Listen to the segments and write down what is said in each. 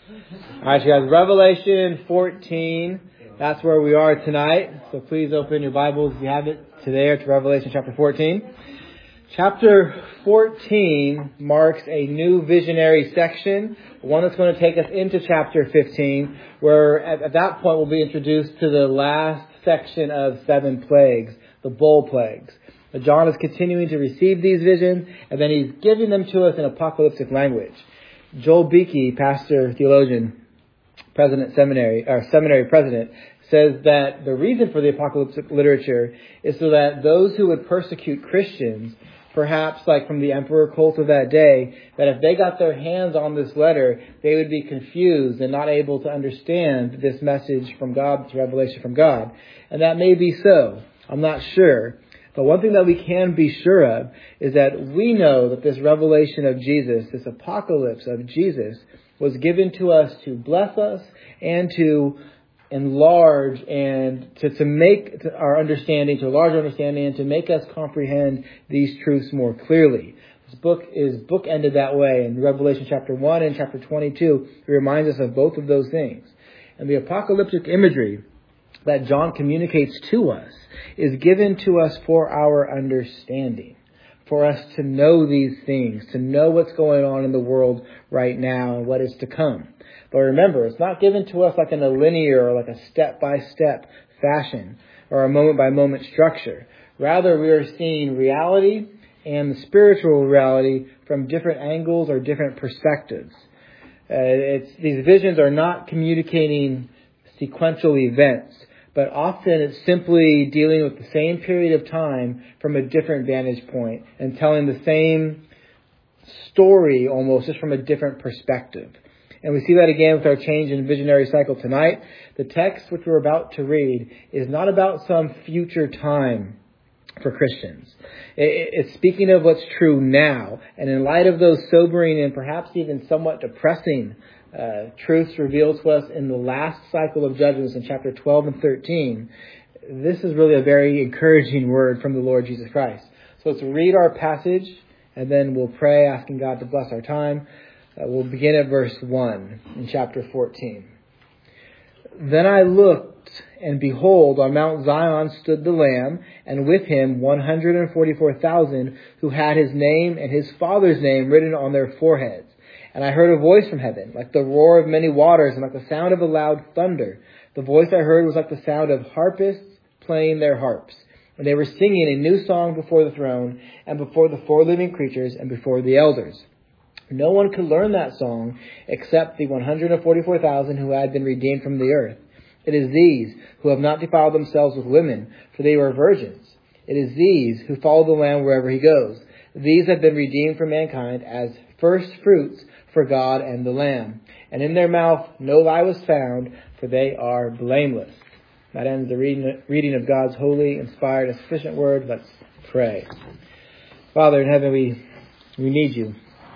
All right, you guys, Revelation 14. That's where we are tonight. So please open your Bibles if you have it today to Revelation chapter 14. Chapter 14 marks a new visionary section, one that's going to take us into chapter 15, where at that point we'll be introduced to the last section of 7 plagues, the bowl plagues. John is continuing to receive these visions, and then he's giving them to us in apocalyptic language. Joel Beeke, pastor, theologian, seminary president, says that the reason for the apocalyptic literature is so that those who would persecute Christians, perhaps like from the emperor cult of that day, that if they got their hands on this letter, they would be confused and not able to understand this message from God, this revelation from God. And that may be so. I'm not sure. But one thing that we can be sure of is that we know that this revelation of Jesus, this apocalypse of Jesus, was given to us to bless us and to enlarge and to make our understanding, to enlarge our understanding and to make us comprehend these truths more clearly. This book is bookended that way. In Revelation chapter 1 and chapter 22, it reminds us of both of those things. And the apocalyptic imagery that John communicates to us is given to us for our understanding, for us to know these things, to know what's going on in the world right now and what is to come. But remember, it's not given to us like in a linear or like a step-by-step fashion or a moment-by-moment structure. Rather, we are seeing reality and the spiritual reality from different angles or different perspectives. These visions are not communicating sequential events, but often it's simply dealing with the same period of time from a different vantage point and telling the same story almost just from a different perspective. And we see that again with our change in visionary cycle tonight. The text which we're about to read is not about some future time for Christians. It's speaking of what's true now. And in light of those sobering and perhaps even somewhat depressing truths revealed to us in the last cycle of judgments in chapter 12 and 13, this is really a very encouraging word from the Lord Jesus Christ. So let's read our passage and then we'll pray, asking God to bless our time. We'll begin at verse 1 in chapter 14. Then I looked, and behold, on Mount Zion stood the Lamb, and with him 144,000 who had his name and his Father's name written on their foreheads. And I heard a voice from heaven, like the roar of many waters, and like the sound of a loud thunder. The voice I heard was like the sound of harpists playing their harps. And they were singing a new song before the throne, and before the 4 living creatures, and before the elders. No one could learn that song except the 144,000 who had been redeemed from the earth. It is these who have not defiled themselves with women, for they were virgins. It is these who follow the Lamb wherever he goes. These have been redeemed from mankind as first fruits for God and the Lamb. And in their mouth no lie was found, for they are blameless. That ends the reading of God's holy, inspired, and sufficient word. Let's pray. Father in heaven, we need you.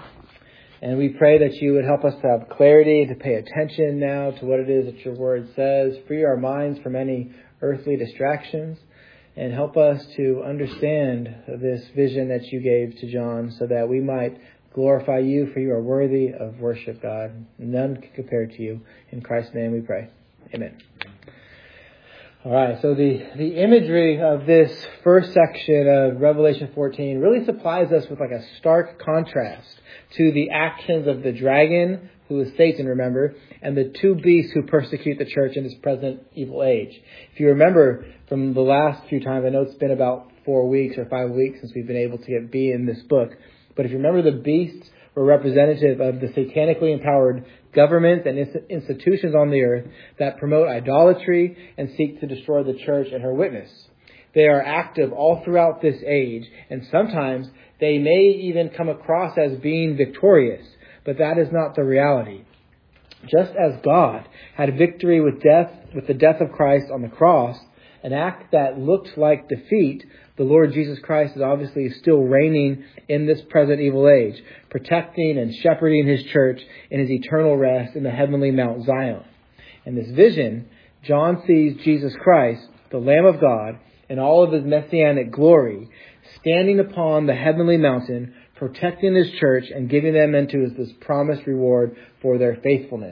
And we pray that you would help us to have clarity, to pay attention now to what it is that your word says. Free our minds from any earthly distractions. And help us to understand this vision that you gave to John so that we might glorify you, for you are worthy of worship, God. None can compare to you. In Christ's name we pray. Amen. All right, so the imagery of this first section of Revelation 14 really supplies us with like a stark contrast to the actions of the dragon, who is Satan, remember, and the 2 beasts who persecute the church in this present evil age. If you remember from the last few times, I know it's been about 4 weeks or 5 weeks since we've been able to get B in this book, but if you remember, the beasts were representative of the satanically empowered governments and institutions on the earth that promote idolatry and seek to destroy the church and her witness. They are active all throughout this age, and sometimes they may even come across as being victorious, but that is not the reality. Just as God had victory with the death of Christ on the cross, an act that looked like defeat, the Lord Jesus Christ is obviously still reigning in this present evil age, protecting and shepherding his church in his eternal rest in the heavenly Mount Zion. In this vision, John sees Jesus Christ, the Lamb of God, in all of his messianic glory, standing upon the heavenly mountain, protecting his church and giving them into this promised reward for their faithfulness.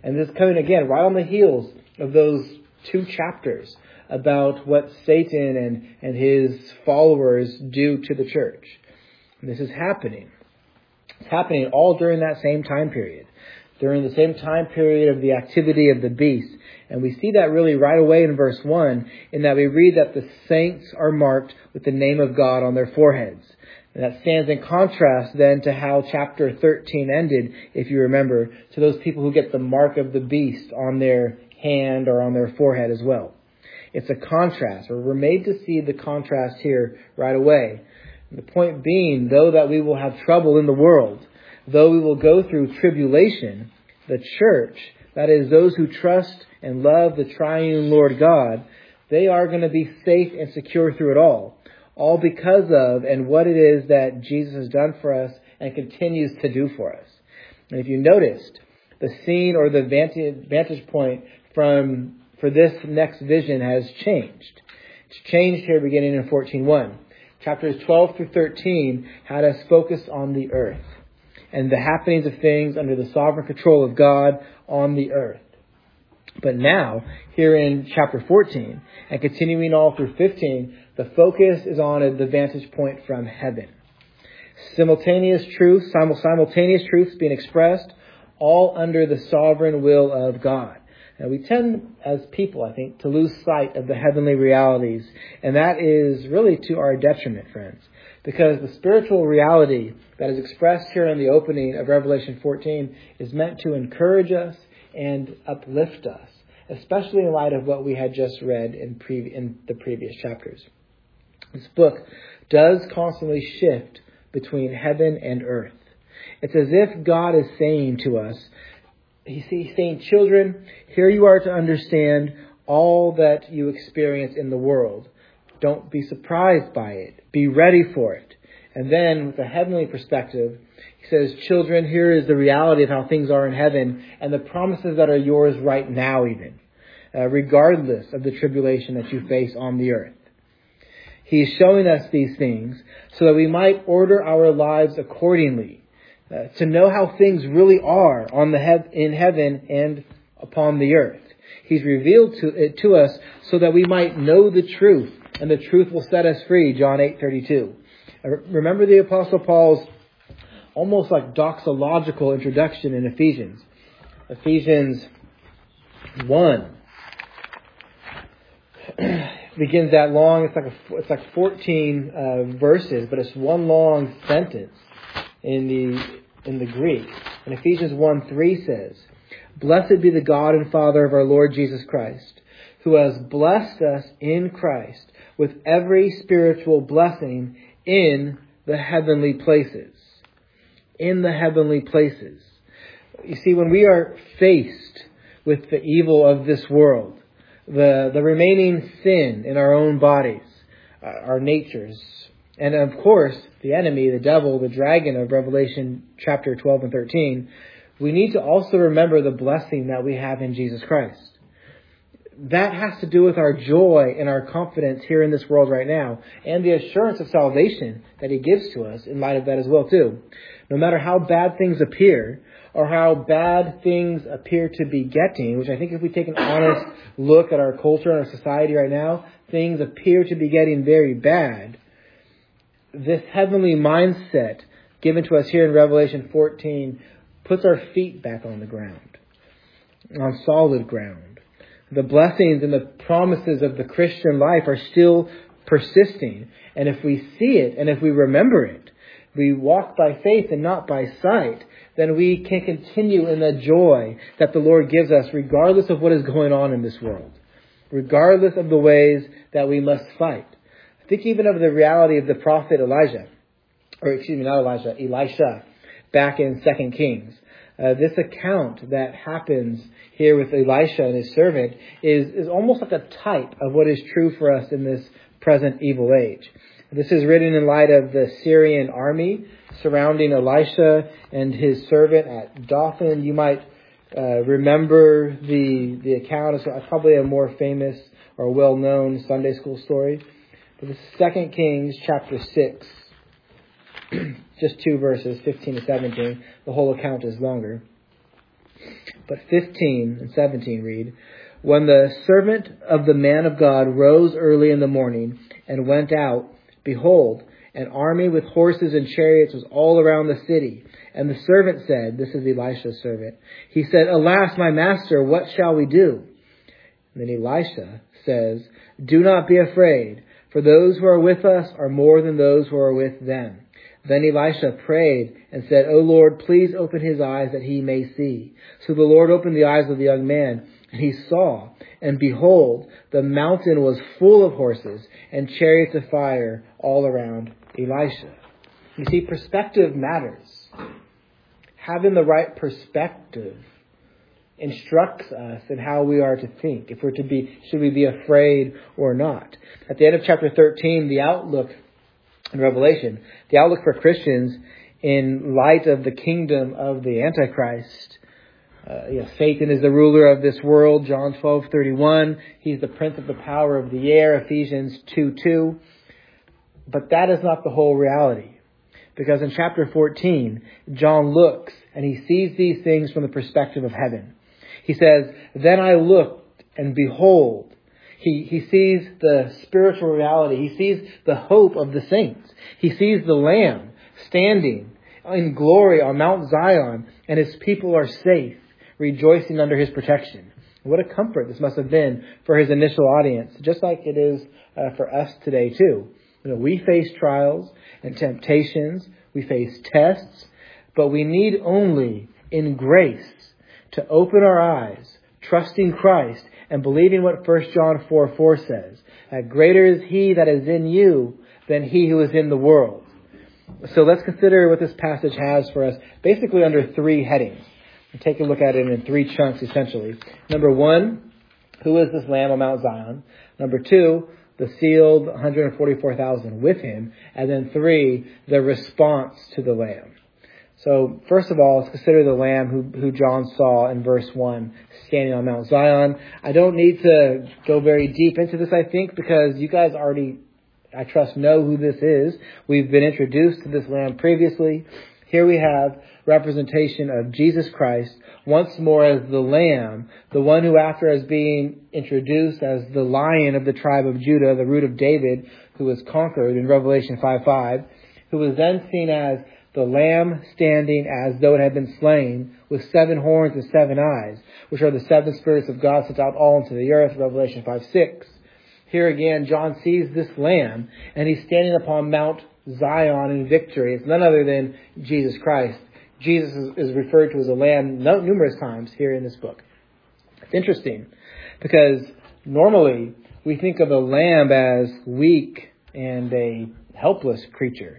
And this is coming again right on the heels of those 2 chapters about what Satan and his followers do to the church. And this is happening. It's happening all during that same time period, during the same time period of the activity of the beast. And we see that really right away in verse 1, in that we read that the saints are marked with the name of God on their foreheads. And that stands in contrast then to how chapter 13 ended, if you remember, to those people who get the mark of the beast on their hand or on their forehead as well. It's a contrast, or we're made to see the contrast here right away. The point being, though that we will have trouble in the world, though we will go through tribulation, the church, that is those who trust and love the triune Lord God, they are going to be safe and secure through it all because of and what it is that Jesus has done for us and continues to do for us. And if you noticed, the scene or the vantage point for this next vision has changed. It's changed here beginning in 14:1. Chapters 12 through 13 had us focus on the earth and the happenings of things under the sovereign control of God on the earth. But now, here in chapter 14, and continuing all through 15, the focus is on the vantage point from heaven. Simultaneous truths being expressed, all under the sovereign will of God. And we tend, as people, I think, to lose sight of the heavenly realities. And that is really to our detriment, friends. Because the spiritual reality that is expressed here in the opening of Revelation 14 is meant to encourage us and uplift us, especially in light of what we had just read in the previous chapters. This book does constantly shift between heaven and earth. It's as if God is saying to us, He's saying, children, here you are to understand all that you experience in the world. Don't be surprised by it. Be ready for it. And then with a heavenly perspective, He says, children, here is the reality of how things are in heaven and the promises that are yours right now even, regardless of the tribulation that you face on the earth. He is showing us these things so that we might order our lives accordingly, to know how things really are in heaven and upon the earth. He's revealed it to us so that we might know the truth, and the truth will set us free, John 8:32. Remember the Apostle Paul's almost like doxological introduction in Ephesians. Ephesians 1 begins that long. It's like 14 verses, but it's one long sentence in the Greek. And Ephesians 1:3 says, "Blessed be the God and Father of our Lord Jesus Christ, who has blessed us in Christ with every spiritual blessing in the heavenly places." In the heavenly places. You see, when we are faced with the evil of this world, the remaining sin in our own bodies, our natures, and of course, the enemy, the devil, the dragon of Revelation chapter 12 and 13, we need to also remember the blessing that we have in Jesus Christ. That has to do with our joy and our confidence here in this world right now, and the assurance of salvation that He gives to us in light of that as well too. No matter how bad things appear, or how bad things appear to be getting, which I think if we take an honest look at our culture and our society right now, things appear to be getting very bad. This heavenly mindset given to us here in Revelation 14 puts our feet back on the ground, on solid ground. The blessings and the promises of the Christian life are still persisting. And if we see it and if we remember it, we walk by faith and not by sight, then we can continue in the joy that the Lord gives us regardless of what is going on in this world, regardless of the ways that we must fight. Think even of the reality of the prophet Elisha, back in 2 Kings. This account that happens here with Elisha and his servant is almost like a type of what is true for us in this present evil age. This is written in light of the Syrian army surrounding Elisha and his servant at Dothan. You might remember the account. It's probably a more famous or well-known Sunday school story. But this is 2 Kings chapter 6. Just 2 verses, 15 to 17. The whole account is longer. But 15 and 17 read, "When the servant of the man of God rose early in the morning and went out, behold, an army with horses and chariots was all around the city. And the servant said," this is Elisha's servant, he said, "Alas, my master, what shall we do?" And then Elisha says, "Do not be afraid, for those who are with us are more than those who are with them." Then Elisha prayed and said, "O Lord, please open his eyes that he may see." So the Lord opened the eyes of the young man, and he saw, and behold, the mountain was full of horses and chariots of fire all around Elisha. You see, perspective matters. Having the right perspective instructs us in how we are to think. Should we be afraid or not? At the end of chapter 13, the outlook in Revelation, the outlook for Christians in light of the kingdom of the Antichrist. Satan is the ruler of this world, John 12:31. He's the prince of the power of the air, Ephesians 2:2. But that is not the whole reality. Because in chapter 14, John looks and he sees these things from the perspective of heaven. He says, "Then I looked and behold." He sees the spiritual reality. He sees the hope of the saints. He sees the Lamb standing in glory on Mount Zion, and his people are safe, rejoicing under his protection. What a comfort this must have been for his initial audience, just like it is for us today too. We face trials and temptations. We face tests, but we need only in grace to open our eyes, trusting Christ, and believing what 1 John 4:4 says, that greater is he that is in you than he who is in the world. So let's consider what this passage has for us, basically under three headings. And take a look at it in three chunks, essentially. Number one, who is this Lamb on Mount Zion? Number two, the sealed 144,000 with him. And then three, the response to the Lamb. So first of all, let's consider the Lamb who John saw in verse 1 standing on Mount Zion. I don't need to go very deep into this, I think, because you guys already, I trust, know who this is. We've been introduced to this Lamb previously. Here we have representation of Jesus Christ once more as the Lamb, the one who, after as being introduced as the Lion of the tribe of Judah, the root of David, who was conquered in Revelation 5:5, who was then seen as the Lamb standing as though it had been slain, with 7 horns and 7 eyes, which are the 7 spirits of God sent out all into the earth, Revelation 5:6. Here again, John sees this Lamb, and he's standing upon Mount Zion in victory. It's none other than Jesus Christ. Jesus is referred to as a lamb numerous times here in this book. It's interesting because normally we think of a lamb as weak and a helpless creature.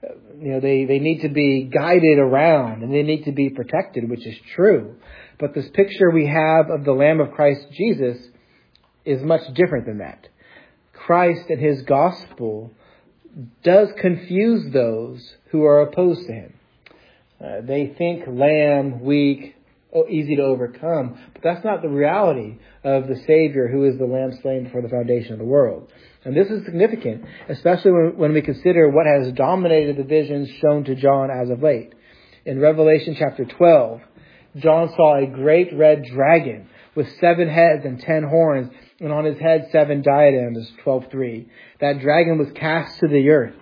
They need to be guided around and they need to be protected, which is true. But this picture we have of the Lamb of Christ Jesus is much different than that. Christ and his gospel does confuse those who are opposed to him. They think lamb, weak, easy to overcome. But that's not the reality of the Savior who is the Lamb slain before the foundation of the world. And this is significant, especially when we consider what has dominated the visions shown to John as of late. In Revelation chapter 12, John saw a great red dragon with 7 heads and 10 horns, and on his head 7 diadems, 12:3. That dragon was cast to the earth.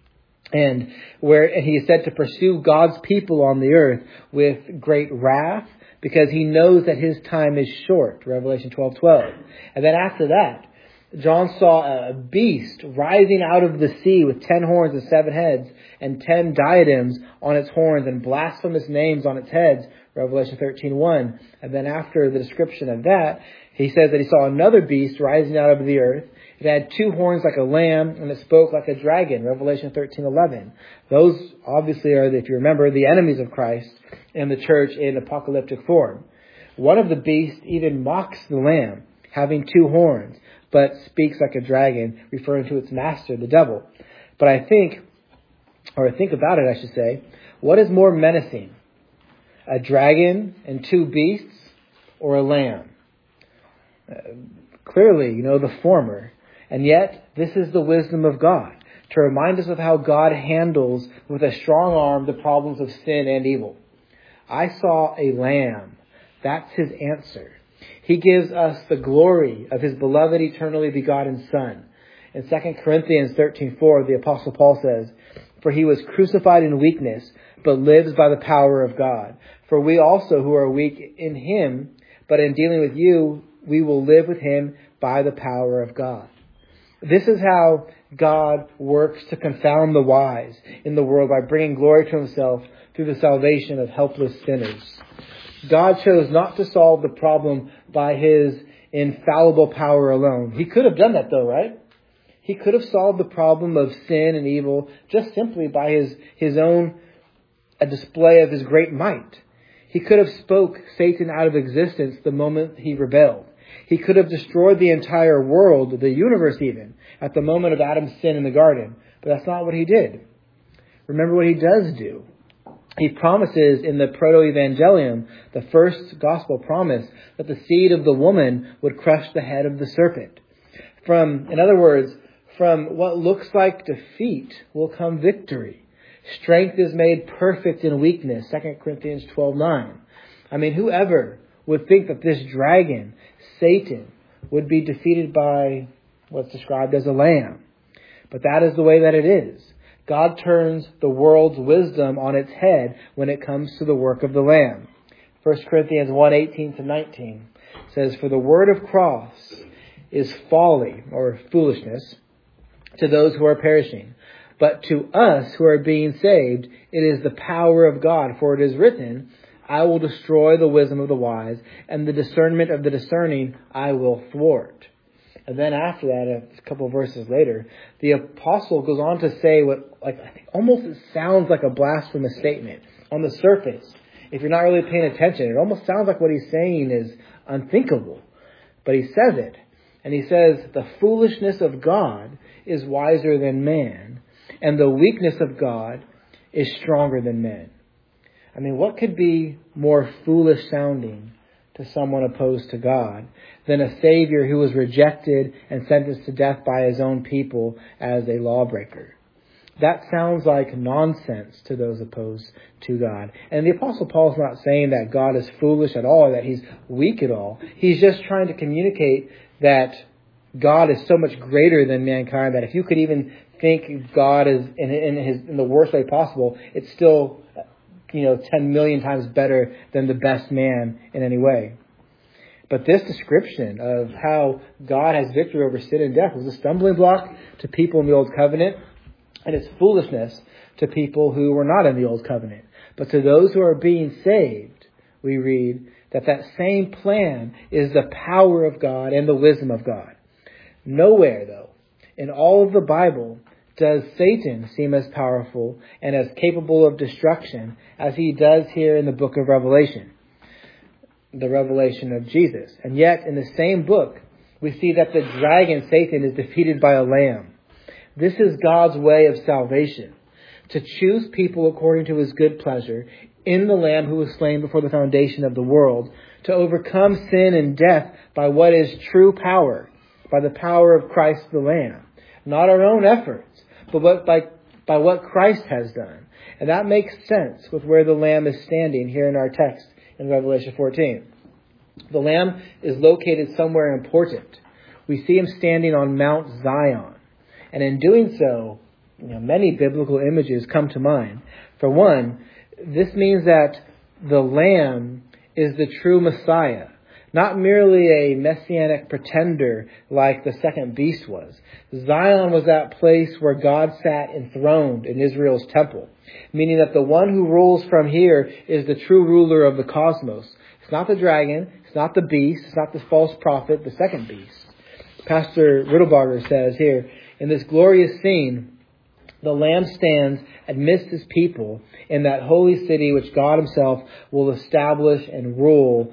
And he is said to pursue God's people on the earth with great wrath, because he knows that his time is short, Revelation 12:12. And then after that, John saw a beast rising out of the sea with 10 horns and 7 heads and 10 diadems on its horns and blasphemous names on its heads, Revelation 13:1. And then after the description of that, he says that he saw another beast rising out of the earth. It had 2 horns like a lamb, and it spoke like a dragon, Revelation 13:11. Those obviously are, if you remember, the enemies of Christ and the church in apocalyptic form. One of the beasts even mocks the lamb, having 2 horns, but speaks like a dragon, referring to its master, the devil. But I think about it, I should say, what is more menacing? A dragon and 2 beasts, or a lamb? Clearly, the former. And yet, this is the wisdom of God, to remind us of how God handles with a strong arm the problems of sin and evil. I saw a lamb That's his answer. He gives us the glory of his beloved eternally begotten Son. In 2 Corinthians 13:4, the Apostle Paul says, "For he was crucified in weakness, but lives by the power of God. For we also who are weak in him, but in dealing with you, we will live with him by the power of God." This is how God works to confound the wise in the world by bringing glory to himself through the salvation of helpless sinners. God chose not to solve the problem by his infallible power alone. He could have done that though, right? He could have solved the problem of sin and evil just simply by his own a display of his great might. He could have spoke Satan out of existence the moment he rebelled. He could have destroyed the entire world, the universe even, at the moment of Adam's sin in the garden. But that's not what he did. Remember what he does do. He promises in the Proto-Evangelium, the first gospel promise, that the seed of the woman would crush the head of the serpent. In other words, from what looks like defeat will come victory. Strength is made perfect in weakness, 2 Corinthians 12:9. I mean, whoever would think that this dragon, Satan, would be defeated by what's described as a lamb? But that is the way that it is. God turns the world's wisdom on its head when it comes to the work of the Lamb. 1 Corinthians 1:18-19 says, "For the word of cross is folly," or foolishness, "to those who are perishing. But to us who are being saved, it is the power of God. For it is written, I will destroy the wisdom of the wise, and the discernment of the discerning I will thwart." And then after that, a couple of verses later, the apostle goes on to say almost it sounds like a blasphemous statement. On the surface, if you're not really paying attention, it almost sounds like what he's saying is unthinkable. But he says it. And he says, "The foolishness of God is wiser than man, and the weakness of God is stronger than men." I mean, what could be more foolish sounding to someone opposed to God than a Savior who was rejected and sentenced to death by his own people as a lawbreaker? That sounds like nonsense to those opposed to God. And the Apostle Paul is not saying that God is foolish at all, that he's weak at all. He's just trying to communicate that God is so much greater than mankind that if you could even think God is in the worst way possible, it's still 10 million times better than the best man in any way. But this description of how God has victory over sin and death was a stumbling block to people in the Old Covenant, and it's foolishness to people who were not in the Old Covenant. But to those who are being saved, we read that same plan is the power of God and the wisdom of God. Nowhere, though, in all of the Bible does Satan seem as powerful and as capable of destruction as he does here in the book of Revelation, the revelation of Jesus. And yet, in the same book, we see that the dragon, Satan, is defeated by a lamb. This is God's way of salvation, to choose people according to his good pleasure in the Lamb who was slain before the foundation of the world, to overcome sin and death by what is true power, by the power of Christ the Lamb. Not our own efforts, but by what Christ has done. And that makes sense with where the Lamb is standing here in our text in Revelation 14. The Lamb is located somewhere important. We see him standing on Mount Zion. And in doing so, many biblical images come to mind. For one, this means that the Lamb is the true Messiah, not merely a messianic pretender like the second beast was. Zion was that place where God sat enthroned in Israel's temple, meaning that the one who rules from here is the true ruler of the cosmos. It's not the dragon, it's not the beast, it's not the false prophet, the second beast. Pastor Riddlebarger says here, in this glorious scene, the Lamb stands amidst his people in that holy city which God himself will establish and rule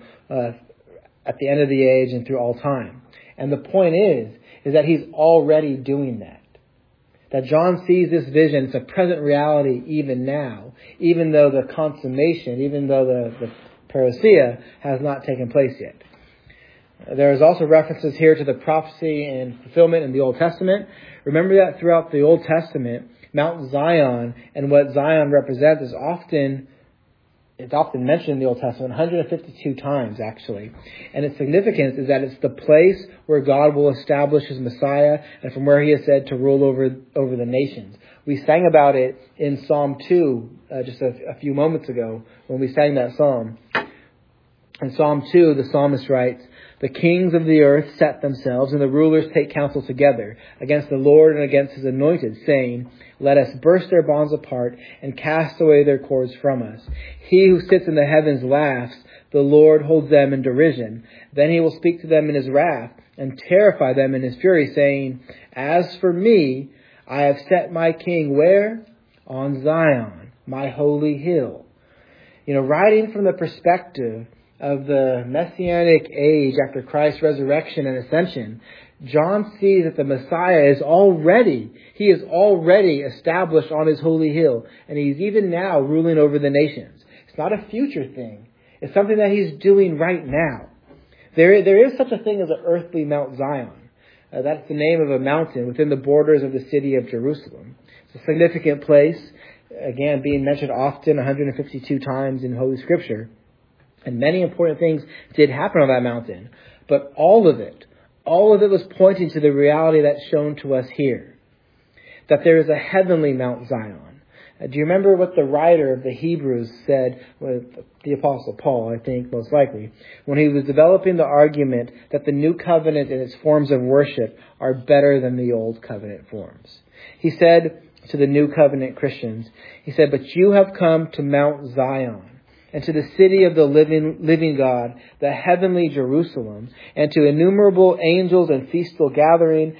at the end of the age and through all time. And the point is that he's already doing that. That John sees this vision, it's a present reality even now, even though the consummation, even though the parousia has not taken place yet. There is also references here to the prophecy and fulfillment in the Old Testament. Remember that throughout the Old Testament, Mount Zion and what Zion represents is often It's often mentioned in the Old Testament 152 times, actually. And its significance is that it's the place where God will establish his Messiah and from where he is said to rule over the nations. We sang about it in Psalm 2 just a few moments ago when we sang that psalm. In Psalm 2, the psalmist writes, "The kings of the earth set themselves, and the rulers take counsel together against the Lord and against his anointed, saying, let us burst their bonds apart and cast away their cords from us. He who sits in the heavens laughs. The Lord holds them in derision. Then he will speak to them in his wrath and terrify them in his fury, saying, as for me, I have set my king where? On Zion, my holy hill." Writing from the perspective of the Messianic age after Christ's resurrection and ascension, John sees that the Messiah is already established on his holy hill, and he's even now ruling over the nations. It's not a future thing. It's something that he's doing right now. There is such a thing as an earthly Mount Zion. That's the name of a mountain within the borders of the city of Jerusalem. It's a significant place, again, being mentioned often 152 times in Holy Scripture. And many important things did happen on that mountain. But all of it was pointing to the reality that's shown to us here. That there is a heavenly Mount Zion. Do you remember what the writer of the Hebrews said, the Apostle Paul, I think, most likely, when he was developing the argument that the new covenant and its forms of worship are better than the old covenant forms? He said to the new covenant Christians, he said, "But you have come to Mount Zion, and to the city of the living God, the heavenly Jerusalem, and to innumerable angels and festal gathering,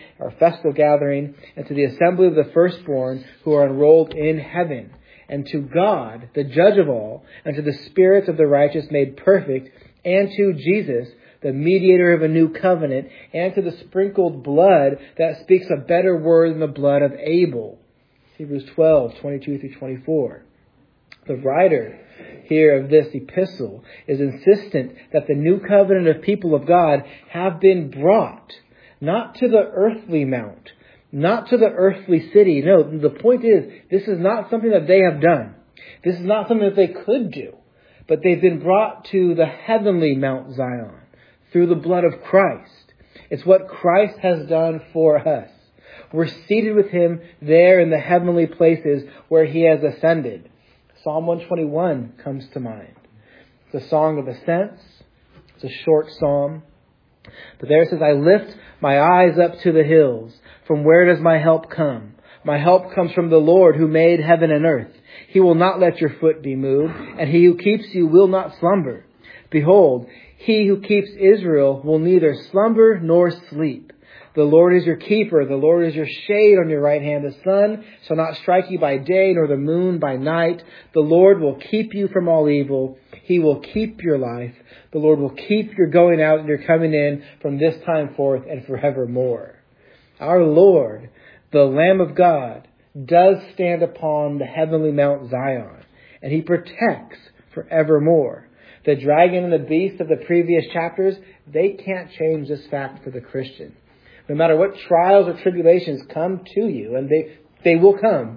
and to the assembly of the firstborn who are enrolled in heaven, and to God, the judge of all, and to the spirits of the righteous made perfect, and to Jesus, the mediator of a new covenant, and to the sprinkled blood that speaks a better word than the blood of Abel." Hebrews 12:22-24. The writer here of this epistle is insistent that the new covenant of people of God have been brought, not to the earthly mount, not to the earthly city. No, the point is, this is not something that they have done. This is not something that they could do, but they've been brought to the heavenly Mount Zion through the blood of Christ. It's what Christ has done for us. We're seated with him there in the heavenly places where he has ascended. Psalm 121 comes to mind. It's a song of ascents. It's a short psalm. But there it says, "I lift my eyes up to the hills. From where does my help come? My help comes from the Lord who made heaven and earth. He will not let your foot be moved, and he who keeps you will not slumber. Behold, he who keeps Israel will neither slumber nor sleep. The Lord is your keeper. The Lord is your shade on your right hand. The sun shall not strike you by day, nor the moon by night. The Lord will keep you from all evil. He will keep your life. The Lord will keep your going out and your coming in from this time forth and forevermore." Our Lord, the Lamb of God, does stand upon the heavenly Mount Zion, and he protects forevermore. The dragon and the beast of the previous chapters, they can't change this fact for the Christian. No matter what trials or tribulations come to you, and they will come.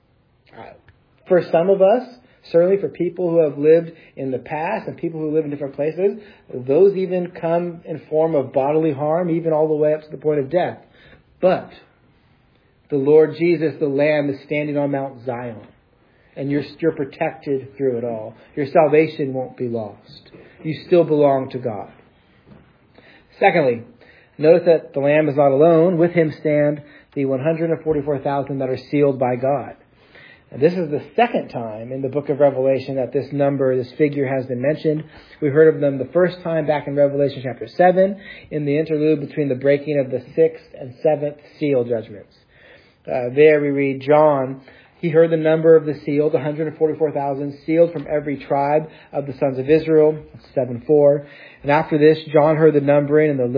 For some of us, certainly for people who have lived in the past and people who live in different places, those even come in form of bodily harm, even all the way up to the point of death. But the Lord Jesus, the Lamb, is standing on Mount Zion, and you're protected through it all. Your salvation won't be lost. You still belong to God. Secondly, notice that the Lamb is not alone. With him stand the 144,000 that are sealed by God. And this is the second time in the book of Revelation that this figure has been mentioned. We heard of them the first time back in Revelation chapter 7, in the interlude between the breaking of the 6th and 7th seal judgments. There we read, John, he heard the number of the sealed, 144,000 sealed from every tribe of the sons of Israel, 7:4. And after this, John heard the numbering and the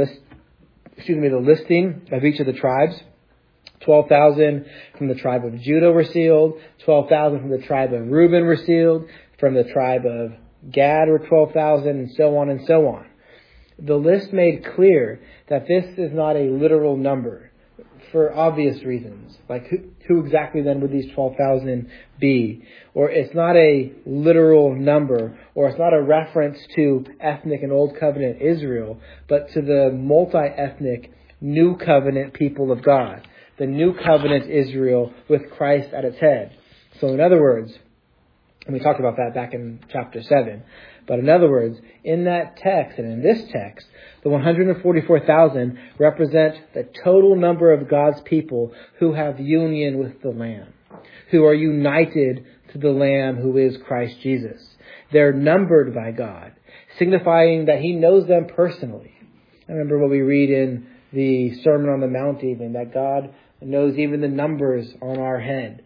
listing of each of the tribes. 12,000 from the tribe of Judah were sealed. 12,000 from the tribe of Reuben were sealed. From the tribe of Gad were 12,000, and so on and so on. The list made clear that this is not a literal number. for obvious reasons. Like who exactly then would these 12,000 be? Or it's not a literal number, or it's not a reference to ethnic and Old Covenant Israel, but to the multi-ethnic New Covenant people of God. The New Covenant Israel with Christ at its head. So in other words, and we talked about that back in chapter 7. But in other words, in that text and in this text, the 144,000 represent the total number of God's people who have union with the Lamb, who are united to the Lamb who is Christ Jesus. They're numbered by God, signifying that He knows them personally. I remember what we read in the Sermon on the Mount even, that God knows even the numbers on our head.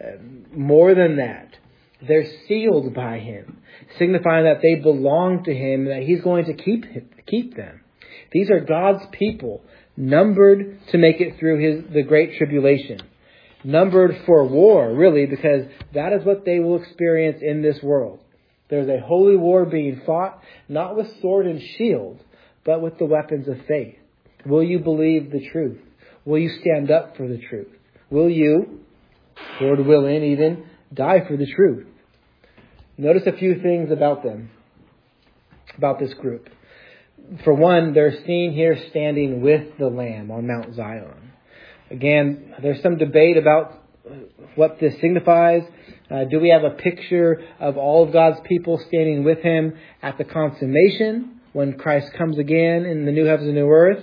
More than that, they're sealed by Him, signifying that they belong to Him and that He's going to keep them. These are God's people, numbered to make it through the great tribulation. Numbered for war, really, because that is what they will experience in this world. There's a holy war being fought, not with sword and shield, but with the weapons of faith. Will you believe the truth? Will you stand up for the truth? Will you, Lord willing, even die for the truth? Notice a few things about them, about this group. For one, they're seen here standing with the Lamb on Mount Zion. Again, there's some debate about what this signifies. Do we have a picture of all of God's people standing with Him at the consummation when Christ comes again in the new heavens and new earth?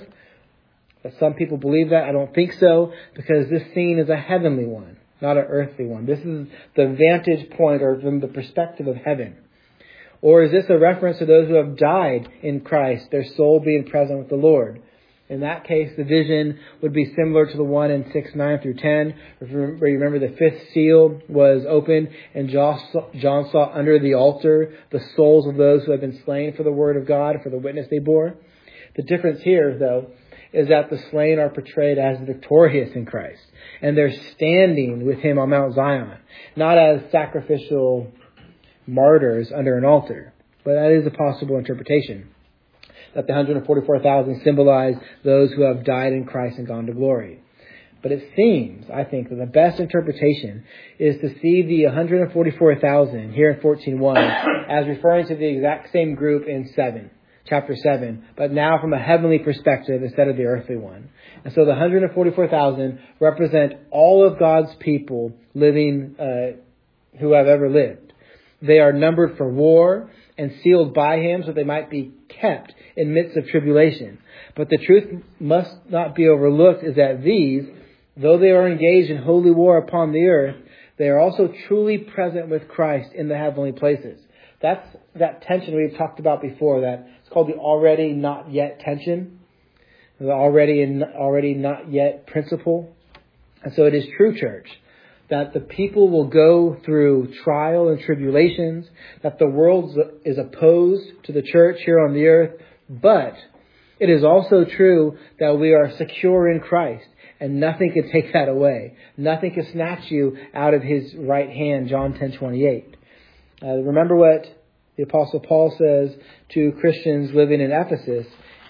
Some people believe that. I don't think so, because this scene is a heavenly one, not an earthly one. This is the vantage point or from the perspective of heaven. Or is this a reference to those who have died in Christ, their soul being present with the Lord? In that case, the vision would be similar to the one in 6:9 through 10, where you remember the fifth seal was opened and John saw under the altar the souls of those who have been slain for the word of God, for the witness they bore. The difference here, though, is that the slain are portrayed as victorious in Christ, and they're standing with Him on Mount Zion, not as sacrificial martyrs under an altar. But that is a possible interpretation, that the 144,000 symbolize those who have died in Christ and gone to glory. But it seems, I think, that the best interpretation is to see the 144,000 here in 14:1 as referring to the exact same group in chapter 7, but now from a heavenly perspective instead of the earthly one. And so the 144,000 represent all of God's people living, who have ever lived. They are numbered for war and sealed by Him so they might be kept in midst of tribulation. But the truth must not be overlooked is that these, though they are engaged in holy war upon the earth, they are also truly present with Christ in the heavenly places. That's that tension we've talked about before, that it's called the already not yet tension, the already not yet principle. And so it is true, church, that the people will go through trial and tribulations, that the world is opposed to the church here on the earth, but it is also true that we are secure in Christ, and nothing can take that away. Nothing can snatch you out of His right hand, John 10:28. Remember what the Apostle Paul says to Christians living in Ephesus,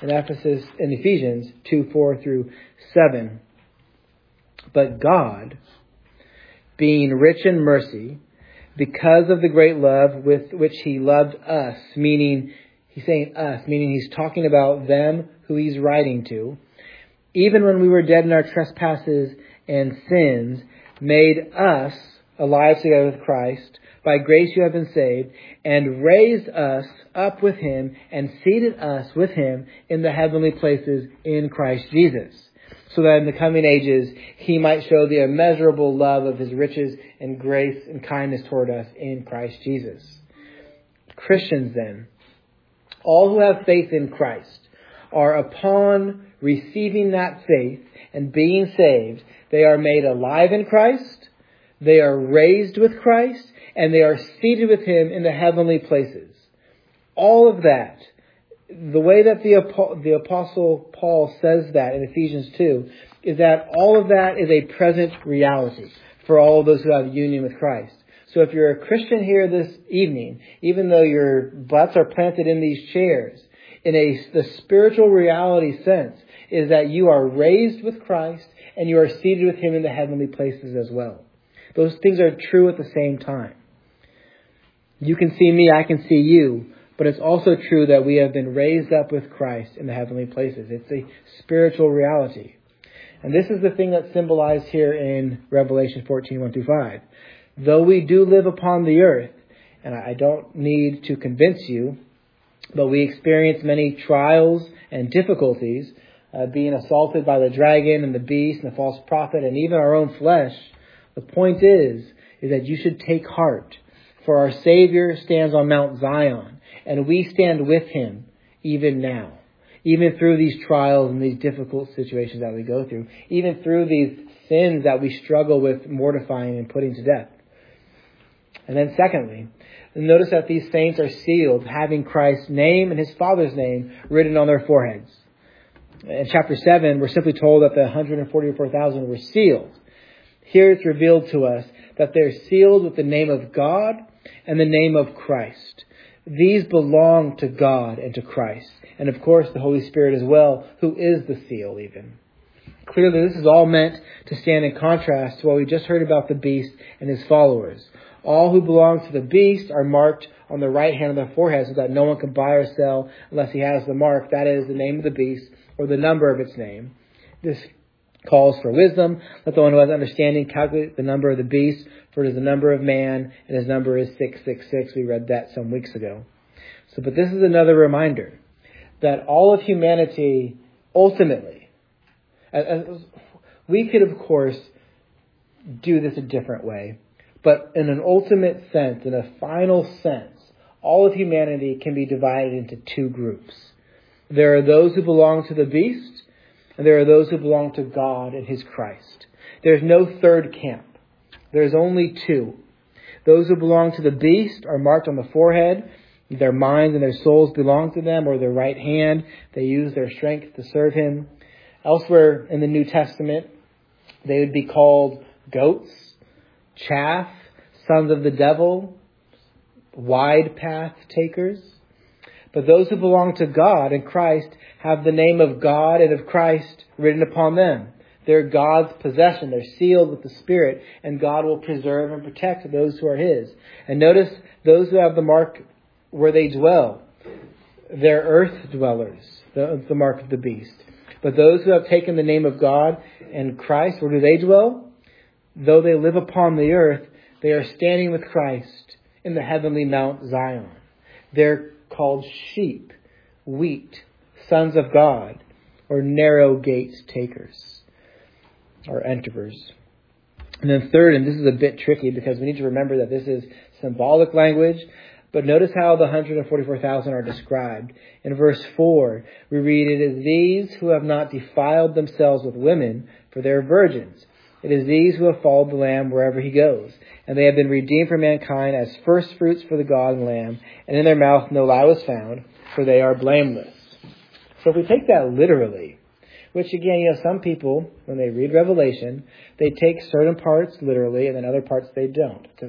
in Ephesians 2:4 through 7. But God, being rich in mercy, because of the great love with which He loved us, meaning, he's saying us, meaning He's talking about them who He's writing to, even when we were dead in our trespasses and sins, made us alive together with Christ. By grace you have been saved, and raised us up with Him, and seated us with Him in the heavenly places in Christ Jesus, so that in the coming ages He might show the immeasurable love of His riches and grace and kindness toward us in Christ Jesus. Christians then, all who have faith in Christ, are upon receiving that faith and being saved, they are made alive in Christ, they are raised with Christ, and they are seated with Him in the heavenly places. All of that, the way that the Apostle Paul says that in Ephesians 2, is that all of that is a present reality for all of those who have union with Christ. So if you're a Christian here this evening, even though your butts are planted in these chairs, in the spiritual reality sense is that you are raised with Christ and you are seated with Him in the heavenly places as well. Those things are true at the same time. You can see me, I can see you, but it's also true that we have been raised up with Christ in the heavenly places. It's a spiritual reality. And this is the thing that's symbolized here in Revelation 14, 1-5. Though we do live upon the earth, and I don't need to convince you, but we experience many trials and difficulties, being assaulted by the dragon and the beast and the false prophet and even our own flesh. The point is that you should take heart, for our Savior stands on Mount Zion, and we stand with Him even now. Even through these trials and these difficult situations that we go through. Even through these sins that we struggle with mortifying and putting to death. And then secondly, notice that these saints are sealed, having Christ's name and His Father's name written on their foreheads. In chapter 7, we're simply told that the 144,000 were sealed. Here it's revealed to us that they're sealed with the name of God and the name of Christ. These belong to God and to Christ. And of course, the Holy Spirit as well, who is the seal even. Clearly, this is all meant to stand in contrast to what we just heard about the beast and his followers. All who belong to the beast are marked on the right hand of their forehead so that no one can buy or sell unless he has the mark. That is the name of the beast or the number of its name. This calls for wisdom. Let the one who has understanding calculate the number of the beast, for it is the number of man, and his number is 666. We read that some weeks ago. But this is another reminder that all of humanity ultimately, we could of course do this a different way, but in an ultimate sense, in a final sense, all of humanity can be divided into two groups. There are those who belong to the beast, and there are those who belong to God and His Christ. There's no third camp. There's only two. Those who belong to the beast are marked on the forehead. Their minds and their souls belong to them, or their right hand. They use their strength to serve Him. Elsewhere in the New Testament, they would be called goats, chaff, sons of the devil, wide path takers. But those who belong to God and Christ have the name of God and of Christ written upon them. They're God's possession. They're sealed with the Spirit, and God will preserve and protect those who are His. And notice those who have the mark where they dwell. They're earth dwellers, the mark of the beast. But those who have taken the name of God and Christ, where do they dwell? Though they live upon the earth, they are standing with Christ in the heavenly Mount Zion. They're called sheep, wheat, sons of God, or narrow gates takers, or enterers. And then third, and this is a bit tricky because we need to remember that this is symbolic language, but notice how the 144,000 are described. In verse 4, we read, "It is these who have not defiled themselves with women, for they are virgins. It is these who have followed the Lamb wherever He goes. And they have been redeemed for mankind as first fruits for the God and Lamb. And in their mouth no lie was found, for they are blameless." So if we take that literally, which again, some people, when they read Revelation, they take certain parts literally and then other parts they don't. So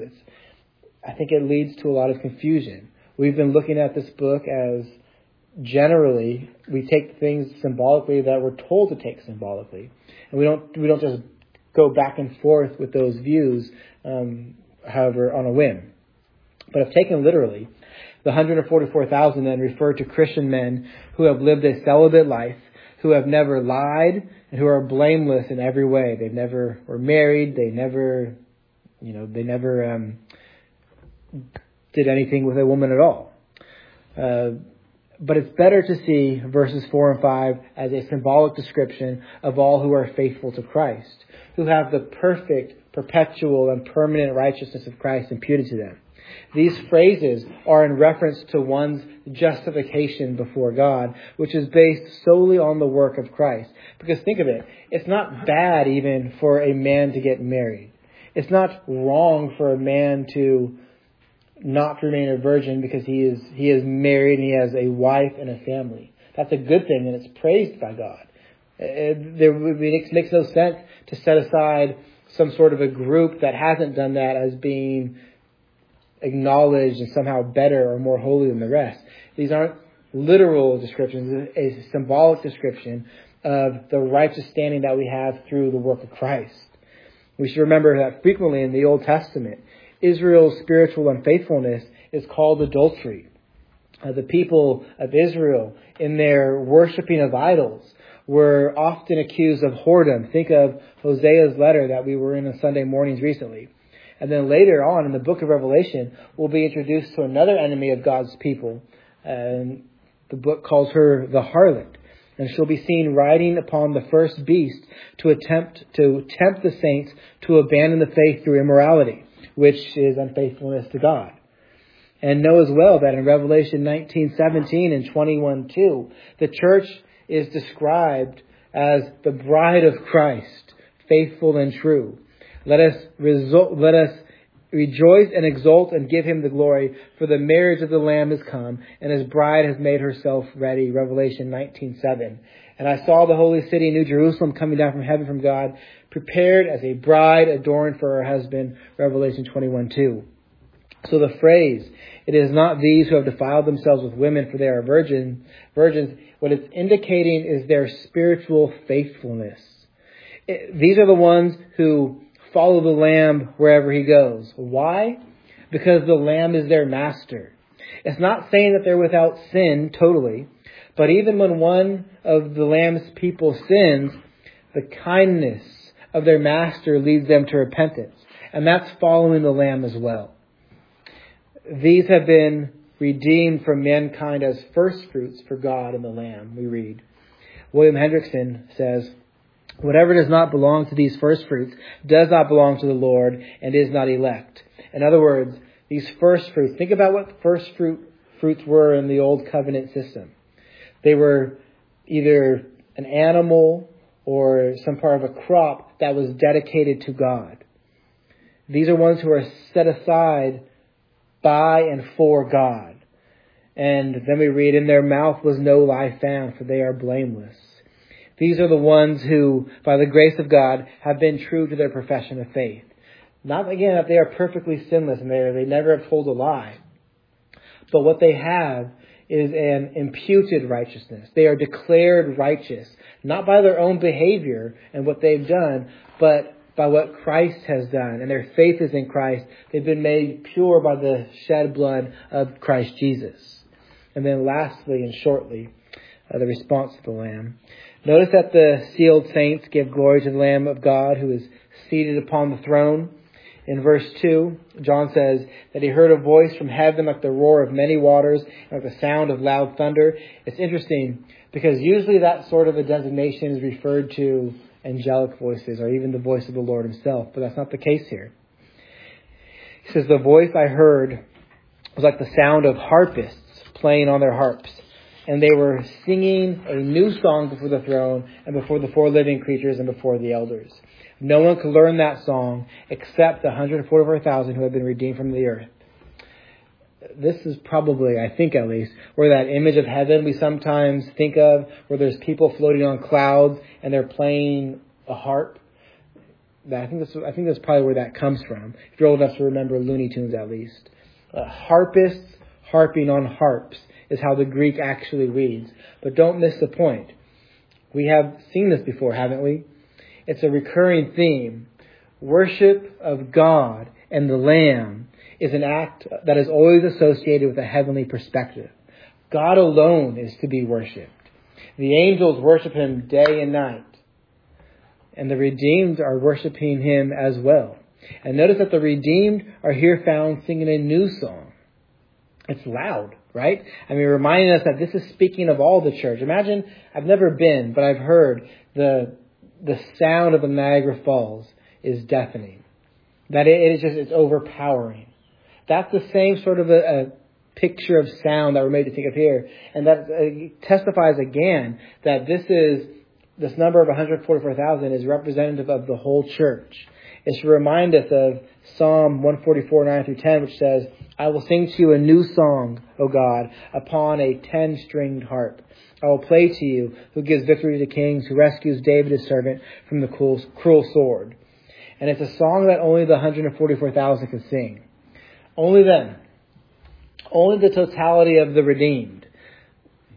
I think it leads to a lot of confusion. We've been looking at this book as generally we take things symbolically that we're told to take symbolically. And we don't just go back and forth with those views, however, on a whim. But if taken literally, the 144,000 then refer to Christian men who have lived a celibate life, who have never lied, and who are blameless in every way. They never were married. They never did anything with a woman at all. But it's better to see verses 4 and 5 as a symbolic description of all who are faithful to Christ, who have the perfect, perpetual, and permanent righteousness of Christ imputed to them. These phrases are in reference to one's justification before God, which is based solely on the work of Christ. Because think of it, it's not bad even for a man to get married. It's not wrong for a man to not remain a virgin because he is married and he has a wife and a family. That's a good thing and it's praised by God. It makes no sense to set aside some sort of a group that hasn't done that as being acknowledged and somehow better or more holy than the rest. These aren't literal description, it's a symbolic description of the righteous standing that we have through the work of Christ. We should remember that frequently in the Old Testament, Israel's spiritual unfaithfulness is called adultery. The people of Israel, in their worshiping of idols, were often accused of whoredom. Think of Hosea's letter that we were in on Sunday mornings recently. And then later on in the book of Revelation, we'll be introduced to another enemy of God's people. And the book calls her the harlot. And she'll be seen riding upon the first beast to tempt the saints to abandon the faith through immorality, which is unfaithfulness to God. And know as well that in Revelation 19:17 and 21:2, the church is described as the bride of Christ, faithful and true. Let us rejoice and exult and give him the glory, for the marriage of the Lamb is come, and his bride has made herself ready. Revelation 19:7. And I saw the holy city, New Jerusalem, coming down from heaven from God, prepared as a bride adorned for her husband. Revelation 21:2. So the phrase, "It is not these who have defiled themselves with women, for they are virgins," what it's indicating is their spiritual faithfulness. These are the ones who follow the Lamb wherever he goes. Why? Because the Lamb is their master. It's not saying that they're without sin totally, but even when one of the Lamb's people sins, the kindness of their master leads them to repentance. And that's following the Lamb as well. These have been redeemed from mankind as first fruits for God and the Lamb, we read. William Hendrickson says, "Whatever does not belong to these first fruits does not belong to the Lord and is not elect." In other words, these first fruits, think about what first fruits were in the old covenant system. They were either an animal or some part of a crop that was dedicated to God. These are ones who are set aside by and for God. And then we read, "In their mouth was no lie found, for they are blameless." These are the ones who, by the grace of God, have been true to their profession of faith. Not, again, that they are perfectly sinless and they never have told a lie. But what they have is an imputed righteousness. They are declared righteous, not by their own behavior and what they've done, but by what Christ has done. And their faith is in Christ. They've been made pure by the shed blood of Christ Jesus. And then lastly and shortly, the response to the Lamb. Notice that the sealed saints give glory to the Lamb of God who is seated upon the throne. In verse 2, John says that he heard a voice from heaven like the roar of many waters, like the sound of loud thunder. It's interesting because usually that sort of a designation is referred to angelic voices or even the voice of the Lord himself, but that's not the case here. He says, "The voice I heard was like the sound of harpists playing on their harps. And they were singing a new song before the throne and before the four living creatures and before the elders. No one could learn that song except the 144,000 who had been redeemed from the earth." This is probably, I think at least, where that image of heaven we sometimes think of, where there's people floating on clouds and they're playing a harp. I think that's probably where that comes from. If you're old enough to remember Looney Tunes at least. Harpists harping on harps is how the Greek actually reads. But don't miss the point. We have seen this before, haven't we? It's a recurring theme. Worship of God and the Lamb is an act that is always associated with a heavenly perspective. God alone is to be worshipped. The angels worship him day and night. And the redeemed are worshiping him as well. And notice that the redeemed are here found singing a new song. It's loud, right? I mean, reminding us that this is speaking of all the church. Imagine, I've never been, but I've heard the sound of the Niagara Falls is deafening. That it's overpowering. That's the same sort of a picture of sound that we're made to think of here. And that testifies again that this number of 144,000 is representative of the whole church. It should remind us of Psalm 144, 9 through 10, which says, "I will sing to you a new song, O God, upon a 10-stringed harp. I will play to you, who gives victory to kings, who rescues David his servant from the cruel sword." And it's a song that only the 144,000 can sing. Only them. Only the totality of the redeemed.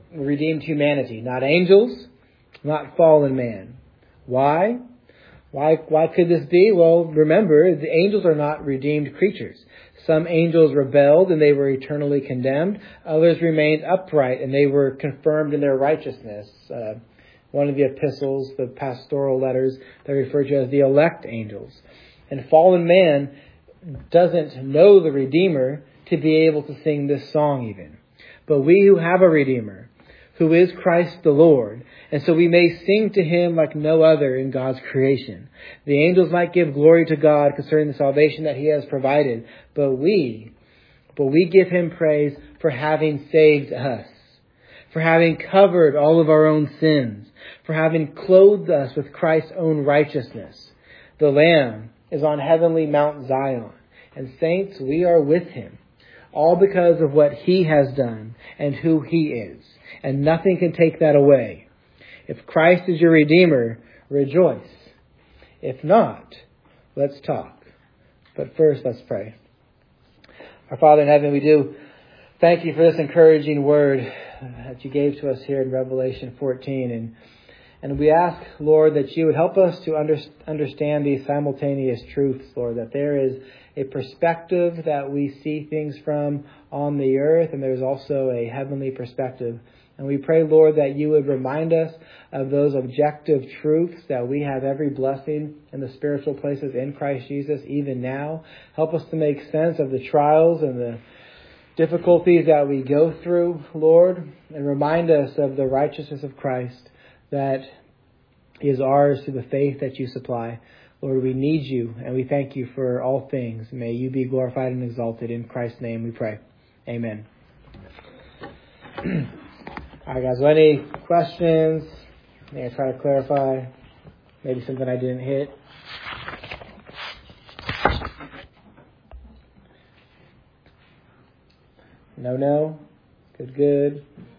redeemed humanity, not angels, not fallen man. Why? Why could this be? Well, remember, the angels are not redeemed creatures. Some angels rebelled and they were eternally condemned. Others remained upright and they were confirmed in their righteousness. One of the epistles, the pastoral letters, they're referred to as the elect angels. And fallen man doesn't know the Redeemer to be able to sing this song even. But we who have a Redeemer, who is Christ the Lord, and so we may sing to Him like no other in God's creation. The angels might give glory to God concerning the salvation that He has provided, but we give Him praise for having saved us, for having covered all of our own sins, for having clothed us with Christ's own righteousness. The Lamb is on heavenly Mount Zion, and saints, we are with Him, all because of what He has done and who He is, and nothing can take that away. If Christ is your Redeemer, rejoice. If not, let's talk. But first, let's pray. Our Father in heaven, we do thank You for this encouraging word that You gave to us here in Revelation 14. And we ask, Lord, that You would help us to understand these simultaneous truths, Lord, that there is a perspective that we see things from on the earth, and there's also a heavenly perspective. And we pray, Lord, that You would remind us of those objective truths, that we have every blessing in the spiritual places in Christ Jesus, even now. Help us to make sense of the trials and the difficulties that we go through, Lord, and remind us of the righteousness of Christ that is ours through the faith that You supply. Lord, we need You, and we thank You for all things. May You be glorified and exalted. In Christ's name we pray. Amen. All right, guys. Any questions? May I try to clarify? Maybe something I didn't hit? No? Good.